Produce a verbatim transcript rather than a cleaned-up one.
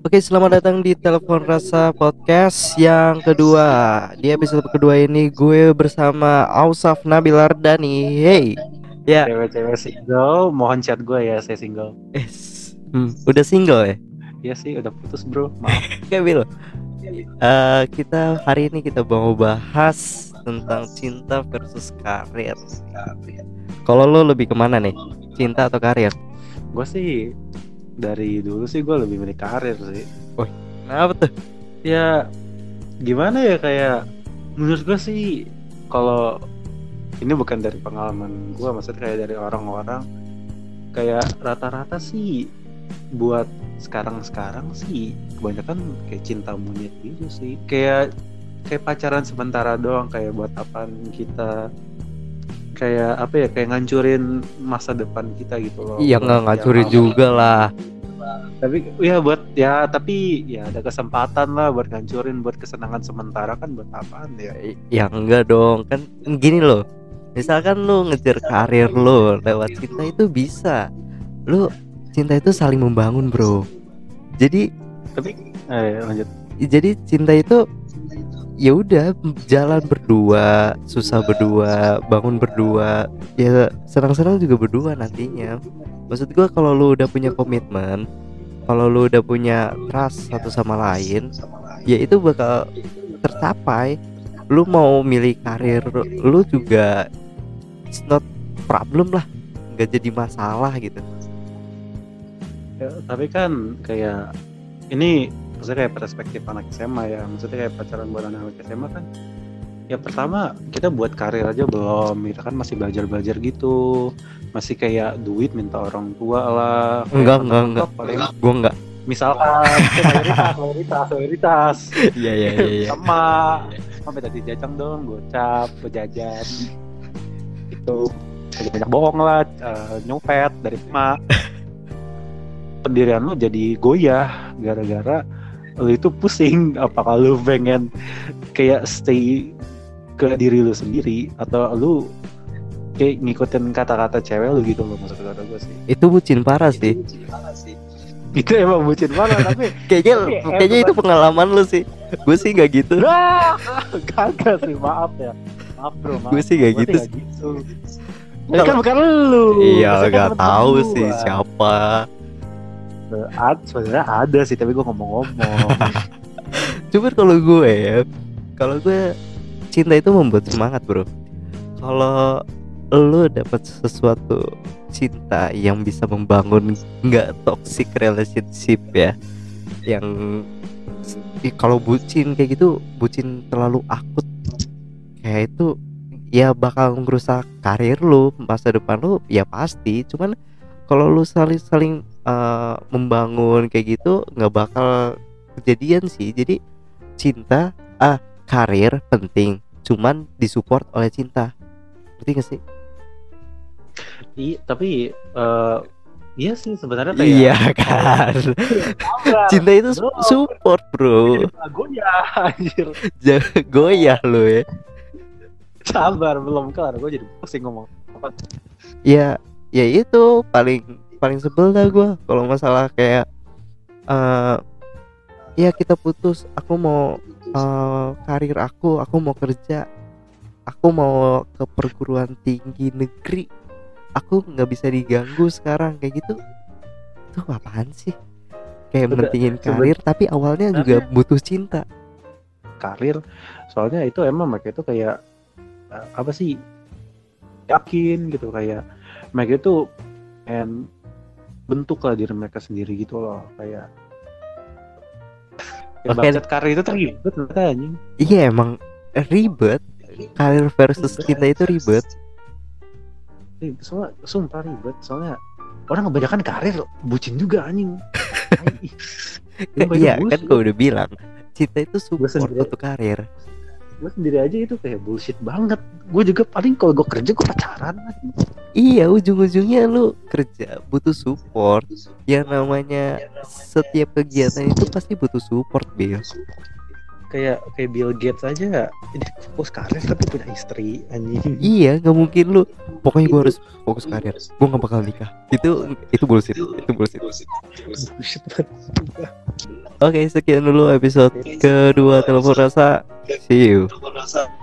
Oke, selamat datang di Telepon Rasa Podcast yang kedua. Di episode kedua ini gue bersama Ausaf Nabil Ardani. Hey, ya, Cewek-cewek single, mohon chat gue ya, saya single. eh, hmm, udah single ya? Iya sih, udah putus bro, maaf. Oke, Bil. Eh, kita hari ini kita mau bahas tentang cinta versus karir. Kalau lo lebih kemana nih, cinta atau karir? Gue sih dari dulu sih gue lebih milih karir sih. Oh, kenapa tuh? Ya gimana ya, kayak menurut gue sih, kalau ini bukan dari pengalaman gue, maksudnya kayak dari orang-orang, kayak rata-rata sih buat sekarang-sekarang sih kebanyakan kayak cinta monyet gitu sih, kayak kayak pacaran sementara doang, kayak buat apaan kita, kayak apa ya, kayak ngancurin masa depan kita gitu loh. Iya, Buat nggak yang ngancurin apa- juga lah. tapi ya buat ya tapi ya ada kesempatan lah buat ngancurin buat kesenangan sementara, kan buat apaan ya. Ya enggak dong, kan gini loh. Misalkan lu ngejar karir lu lewat cinta itu bisa. Lu cinta itu saling membangun, bro. Jadi Tapi eh lanjut. jadi cinta itu ya udah jalan berdua, susah berdua, bangun berdua, ya senang-senang juga berdua nantinya. Maksud gua kalau lu udah punya komitmen, kalau lu udah punya trust satu sama lain, ya itu bakal tercapai. Lu mau milih karir lu juga it's not problem lah, nggak jadi masalah gitu. Ya, tapi kan kayak ini maksudnya kayak perspektif anak S M A ya, maksudnya kayak pacaran buat anak S M A kan, ya pertama kita buat karir aja belum, kita kan masih belajar-belajar gitu, masih kayak duit minta orang tua lah. Kayak Enggak, anak enggak, enggak. TikTok paling Gua enggak. misalkan itu mayoritas mayoritas mayoritas Iya, iya, iya, iya. sama sampai tadi jajang dong, gocap, jajan itu lebih banyak bohong lah, eh, nyopet dari emak. Pendirian lu jadi goyah gara-gara lu itu pusing apakah lu pengen kayak stay ke diri lu sendiri atau lu kayak ngikutin kata-kata cewek lu gitu loh, maksud kata gue sih. Itu bucin parah sih. Itu emang bucin banget, tapi Kayaknya Tapi kayaknya emang- itu pengalaman lu sih. Gue sih nggak gitu. nah, kagak sih, maaf ya, maaf bro, maaf. Gue sih nggak Gua gitu nggak gitu. Ini kan bukan lu. Iya, Maksudnya kan nggak temen tahu gua. sih siapa. Ad, sebenarnya ada sih, tapi gue ngomong-ngomong. Cuma kalau gue ya, kalau gue cinta itu membuat semangat, bro. Kalau lo dapat sesuatu cinta yang bisa membangun nggak toxic relationship ya, yang ih, kalau bucin kayak gitu, bucin terlalu akut kayak itu, ya bakal ngerusak karir lo, masa depan lo ya pasti. Cuman kalau lu saling-saling uh, membangun kayak gitu nggak bakal kejadian sih. Jadi cinta, ah karir penting, cuman disupport oleh cinta. Ngerti gak sih? Iya, tapi eh, iya sih sebenarnya kayak Iya kan. Cinta itu su- support, bro. goyah anjir. Jangan goyah lo ya. Sabar, belum kelar, gue jadi pusing ngomong apa. Ya, ya itu paling paling sebel dah gue kalau masalah kayak uh, ya kita putus, aku mau uh, karir aku, aku mau kerja, aku mau ke perguruan tinggi negeri, aku nggak bisa diganggu sekarang kayak gitu. Tuh apaan sih? Kayak Udah, mentingin coba- karir tapi awalnya juga butuh cinta. Karir, soalnya itu emang mereka itu kayak eh, apa sih, yakin gitu, kayak mereka itu pengen bentuk lah diri mereka sendiri gitu loh, kayak ya, Oke. bangsat karir itu terlibat ternyata anjing. Iya emang ribet. Karir versus cinta itu ribet. Eh, soalnya sumpah ribet, soalnya orang kebanyakan karir bucin juga anjing. Sumpah, itu Iya kan bullshit. gue udah bilang cinta itu support sendiri. untuk karir. Gue sendiri aja itu kayak bullshit banget. Gue juga paling kalau gue kerja gue pacaran. Iya, ujung-ujungnya lu kerja butuh support. Yang namanya setiap kegiatan itu pasti butuh support, Bill. Kayak kayak Bill Gates aja ini fokus karir tapi punya istri anjing. Iya, nggak mungkin lu. Pokoknya gue harus fokus karir. Gue nggak bakal nikah. Itu itu bullshit. Itu bullshit. Bullshit banget. Oke, sekian dulu episode kedua Telepon Rasa. See you.